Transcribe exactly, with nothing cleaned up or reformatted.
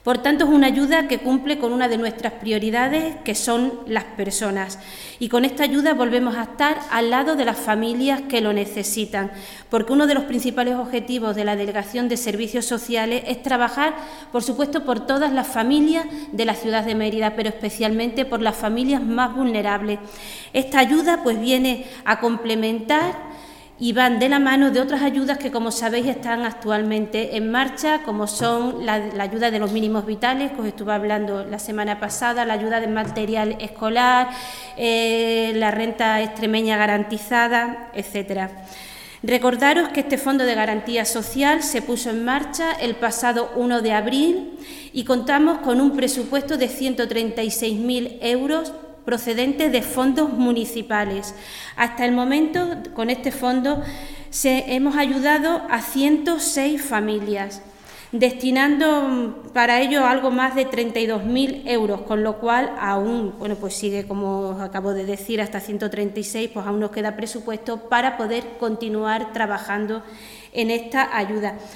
Por tanto, es una ayuda que cumple con una de nuestras prioridades, que son las personas. Y con esta ayuda volvemos a estar al lado de las familias que lo necesitan, porque uno de los principales objetivos de la Delegación de Servicios Sociales es trabajar, por supuesto, por todas las familias de la ciudad de Mérida, pero especialmente por las familias más vulnerables. Esta ayuda pues viene a complementar y van de la mano de otras ayudas que, como sabéis, están actualmente en marcha, como son la, la ayuda de los mínimos vitales, que os estuve hablando la semana pasada, la ayuda de material escolar, eh, la renta extremeña garantizada, etcétera. Recordaros que este Fondo de Garantía Social se puso en marcha el pasado uno de abril y contamos con un presupuesto de ciento treinta y seis mil euros procedentes de fondos municipales. Hasta el momento, con este fondo, se, hemos ayudado a ciento seis familias, destinando para ello algo más de treinta y dos mil euros, con lo cual aún, bueno, pues sigue, como os acabo de decir, hasta ciento treinta y seis, pues aún nos queda presupuesto para poder continuar trabajando en esta ayuda.